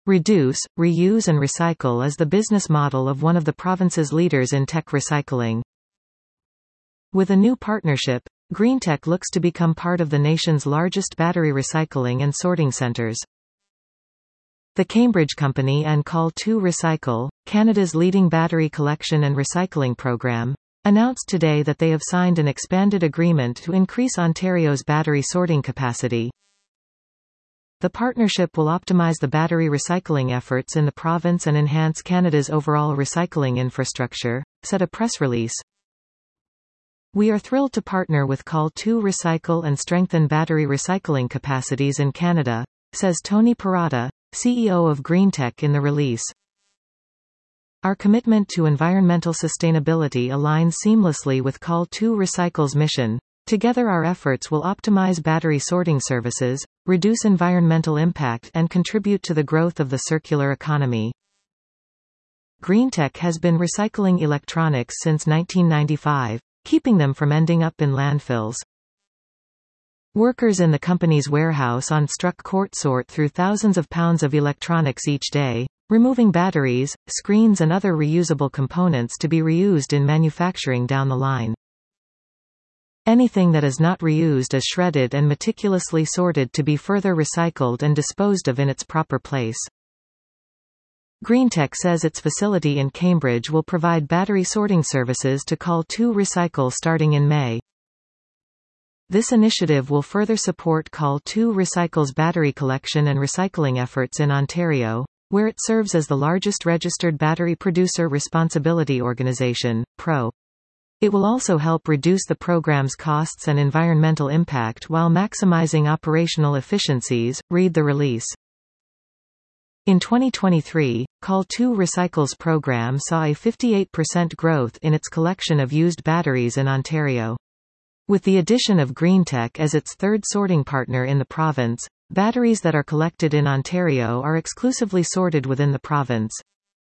Reduce, reuse and recycle is the business model of one of the province's leaders in tech recycling. With a new partnership, Greentech looks to become part of the nation's largest battery recycling and sorting centres. The Cambridge Company and Call2Recycle, Canada's leading battery collection and recycling program, announced today that they have signed an expanded agreement to increase Ontario's battery sorting capacity. The partnership will optimize the battery recycling efforts in the province and enhance Canada's overall recycling infrastructure, said a press release. We are thrilled to partner with Call2Recycle and strengthen battery recycling capacities in Canada, says Tony Perrotta, CEO of Greentech in the release. Our commitment to environmental sustainability aligns seamlessly with Call2Recycle's mission. Together our efforts will optimize battery sorting services, reduce environmental impact and contribute to the growth of the circular economy. Greentech has been recycling electronics since 1995, keeping them from ending up in landfills. Workers in the company's warehouse on Struck Court sort through thousands of pounds of electronics each day, removing batteries, screens and other reusable components to be reused in manufacturing down the line. Anything that is not reused is shredded and meticulously sorted to be further recycled and disposed of in its proper place. Greentech says its facility in Cambridge will provide battery sorting services to Call2Recycle starting in May. This initiative will further support Call2Recycle's battery collection and recycling efforts in Ontario, where it serves as the largest registered battery producer responsibility organisation, PRO. It will also help reduce the program's costs and environmental impact while maximizing operational efficiencies, read the release. In 2023, Call2Recycle's program saw a 58% growth in its collection of used batteries in Ontario. With the addition of Greentech as its third sorting partner in the province, batteries that are collected in Ontario are exclusively sorted within the province.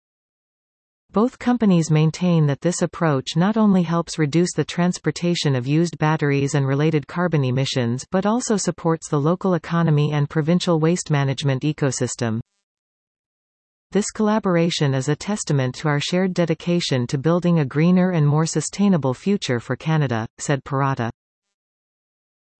Both companies maintain that this approach not only helps reduce the transportation of used batteries and related carbon emissions but also supports the local economy and provincial waste management ecosystem. This collaboration is a testament to our shared dedication to building a greener and more sustainable future for Canada, said Perrotta.